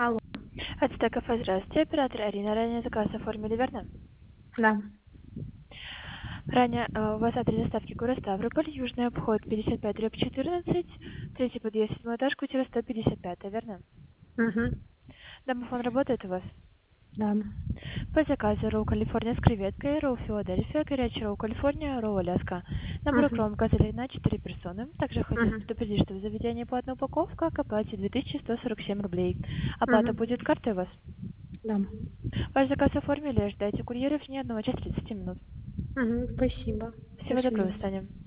Алло, Отстой кафе, здравствуйте. Оператор Арина. Ранее заказ оформили, верно? да. Ранее у вас адрес доставки город Ставрополь, Южный обход 55/14, третий подъезд, 7 этаж, квартира 155, верно? Угу, Домофон работает у вас? да. По заказу ролл Калифорния с креветкой, ролл Филадельфия, горячий ролл Калифорния, ролл Аляска. Набор Угу, укрома указали на 4 персоны. Также хочу угу, предупредить, что в заведении платная упаковка к оплате 2147 рублей. Оплата угу, будет картой у вас? да. Ваш заказ оформили, ждайте курьеров не 1 час 30 минут. Угу, спасибо. До Всего доброго, свидания. Саня.